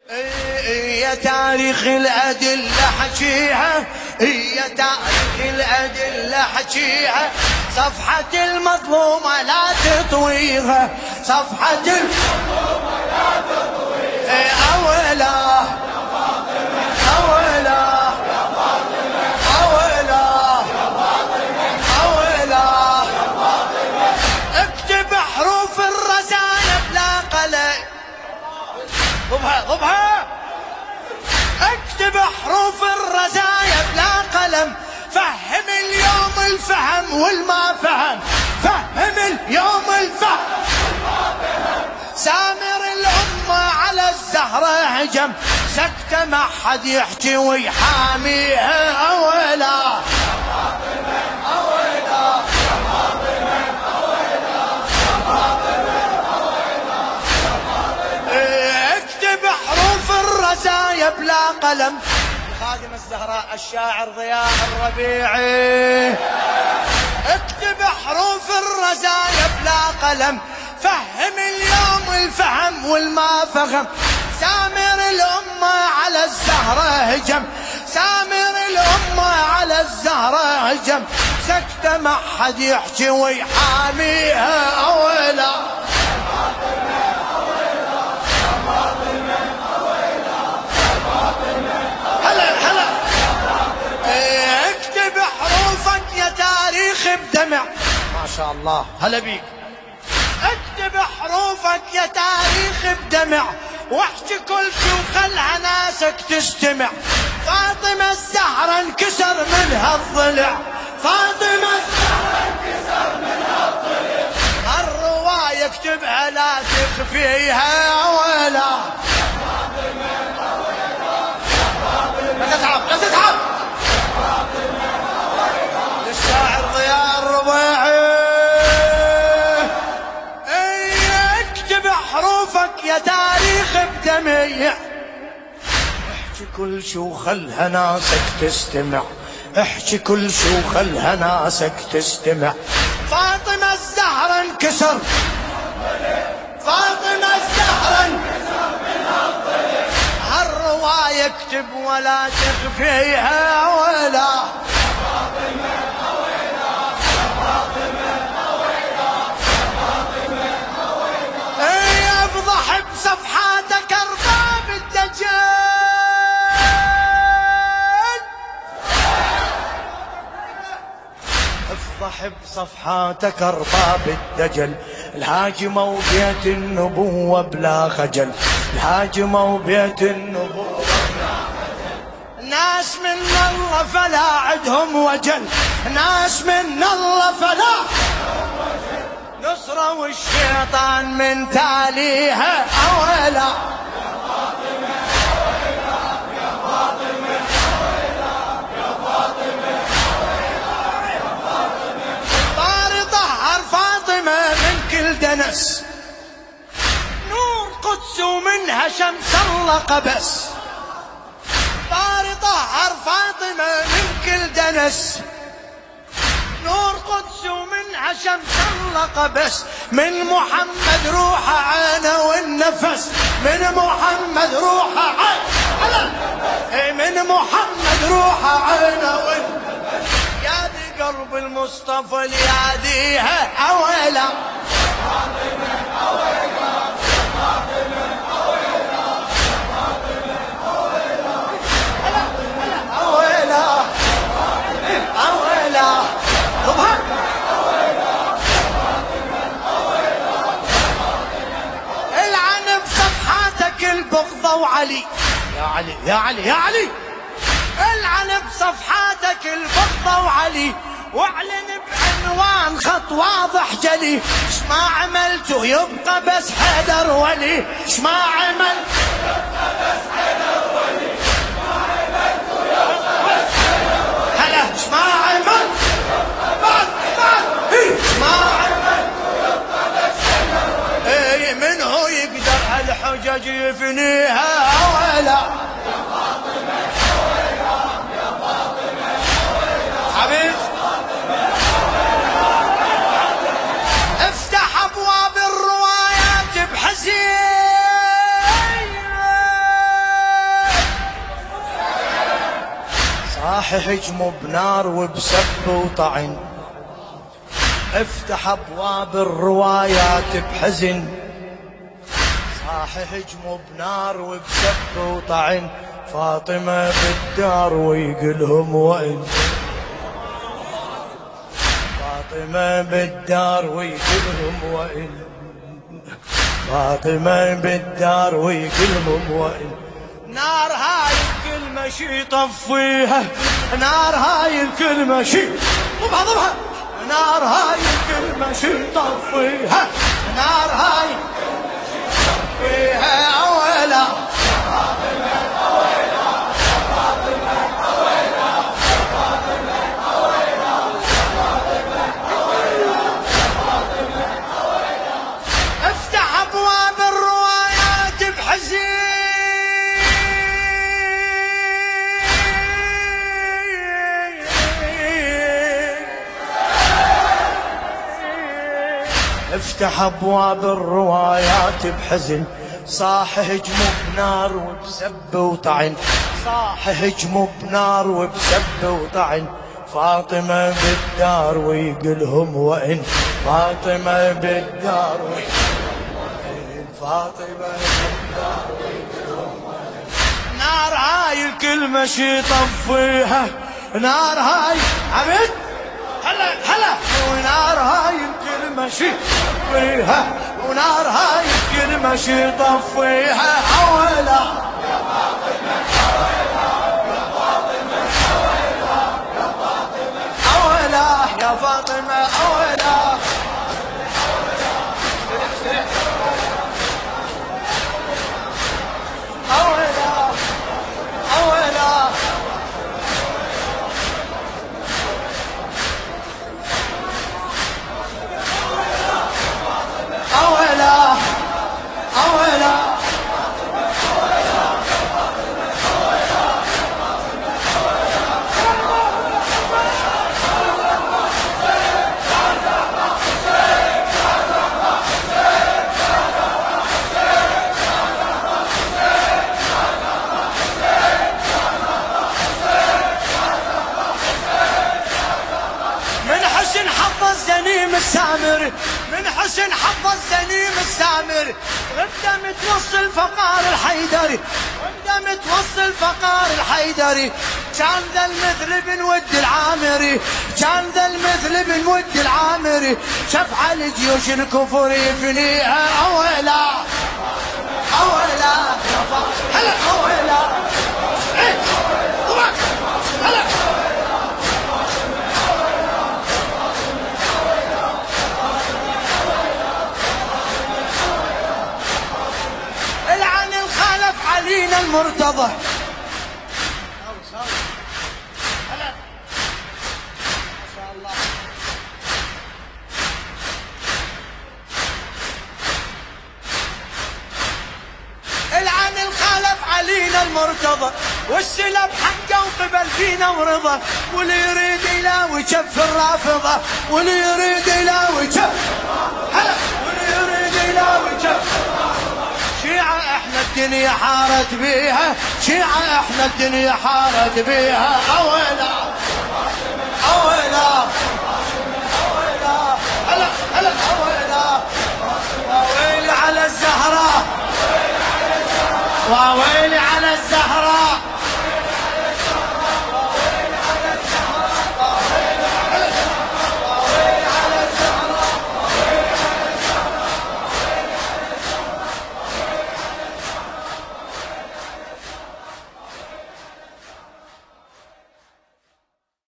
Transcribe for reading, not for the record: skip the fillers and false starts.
يا تاريخ الأدلة حكيها، يا تاريخ الأدلة حكيها، صفحة المظلومة لا تطويها، صفحة المظلومة لا تطويها. أولا أولا يا فاطمة، أولا يا فاطمة، أولا يا فاطمة، اكتب حروف الرزايا بلا قلم. ضبها اكتب حروف الرزايا بلا قلم، فهم اليوم الفهم والما فهم، فهم اليوم الفهم والما فهم. سامر الأمة على الزهرة هجم، سكتة ما حد يحكي ويحاميها. أولا يا فاطمة، أولا يا فاطمة، أولا يا فاطمة، أولا يا فاطمة، اكتب حروف الرزايا بلا قلم. خادم الزهراء الشاعر ضياء الربيعي، اكتب حروف الرزايا بلا قلم، فهم اليوم الفهم والما فهم. سامر الأمة على الزهرة هجم، سامر الأمة على الزهرة هجم، سكتة ما حد يحكي ويحاميها. أولا اكتب حروفك يا تاريخ بدمع. ما شاء الله هلا بيك. اكتب حروفك يا تاريخ بدمع، واحكي كل شي وخلها ناسك تستمع. فاطمة الزهرة انكسر منها الضلع، فاطمة الزهرة انكسر منها الضلع. الرواية اكتبها لا تخفيها. ولا لا تتعب لا تتعب. للشاعر ضياء الربيعي، اكتب حروفك يا تاريخ بدمع، احكي كل شي وخلها ناسك تستمع، احكي كل شي وخلها ناسك تستمع. فاطمة الزهرة انكسر، فاطمة الزهرة انكسر منها الضلع. هالرواية اكتب ولا تخفيها. ولا يا فاطمة، أويلا يا فاطمة، أويلا يا فاطمة، أويلا. افضح بصفحاتك أرباب الدجال، افضح بصفحاتك أرباب الدجل، الهاجمة وبيت النبوة بلا خجل، الهاجمة وبيت النبوة بلا خجل. ناس من الله فلا عدهم وجل، ناس من الله فلا عدهم وجل. نصرة والشيطان من تاليها. أولا يا فاطمة، أولا يا فاطمة، أولا يا فاطمة، أولا يا فاطمة. طاري طهر فاطمة من كل دنس، نور قدس ومنها شمس الله قبس. طاري طهر فاطمة من كل دنس، نور قدس ومنها شمس الله قبس. من محمد روح عينه والنفس، من محمد روح عينه، من محمد روح عينه والنفس. يا ذي قلب المصطفى لياديها. أولا يا فاطمة، أولا يا فاطمة، أولا يا فاطمة، أولا أولا أولا. ضبها العن بصفحاتك البغضة وعلي. يا علي يا علي يا علي، العن بصفحاتك البغضة وعلي، واعلن بعنوان خط واضح جلي. اش ما عملته يبقى بس حيدر ولي، اش ما عملته يبقى بس حيدر ولي، اش ما عملته يبقى بس حيدر ولي. هلا اش ما عملته يبقى بس حيدر ولي، اش ما عملته يبقى بس حيدر ولي. من هو يقدر هالحجج يفنيها. ولا يا فاطمة، ولا يا فاطمة، ولا حبيب. افتح ابواب الروايات بحزين، صاح هجموا بنار وبسب وطعن، افتح ابواب الروايات بحزن، صاح هجموا بنار وبسب وطعن، فاطمة بالدار ويقلهم وإن، فاطمة بالدار ويقلهم وإن، فاطمة بالدار ويقلهم وإن، نار هاي الكلمة شي طفيها، نار هاي الكلمة شي ضبها ضبها، نار هاي الكلمة شي طفيها، نار هاي الكلمة شي طفيها أولا، افتح أبواب الروايات بحزين، افتح ابواب الروايات بحزن، صاح هجموا بنار وبسب وطعن، صاح هجموا بنار وبسب وطعن، فاطمة بالدار ويقلهم وإن، فاطمة بالدار ويقلهم وإن، فاطمة بالدار ويقلهم وإن، نار هاي الكلمة شي طفيها، نار هاي عبد هلا هلا، ونار هاي الكلمة شي طفيها، ونار هاي الكلمة شي طفيها أولا، يا فاطمة أولا، يا فاطمة أولا، يا فاطمة أولا، يا فاطمة أولا، أولا أولا، أولا أولا، من حسن حظ الزنيم السامر، من حسن حظ الزنيم السامر، غدا متوصل فقار الحيدري، غدا متوصل فقار الحيدري، كان ذا المثل بن ود العامري، كان ذا المثل بن ود العامري، شفع الجيوش الكفر يفنيها أولا أولا، يا فاطمة هلا أولا، هلا العن الخالف علينا المرتضى، هلا ما شاء الله، العن الخالف علينا المرتضى، والسلب حقه وقبل فينا ورضا، واللي يريد يلاوي كف الرافضة، واللي يريد يلاوي كف، هلا واللي يريد يلاوي كف، شيعة احنا الدنيا حارت بيها، شيعة احنا الدنيا حارت بيها اولا اولا اولا، هلا هلا اولا، وويلي على الزهراء، وويلي على الزهراء،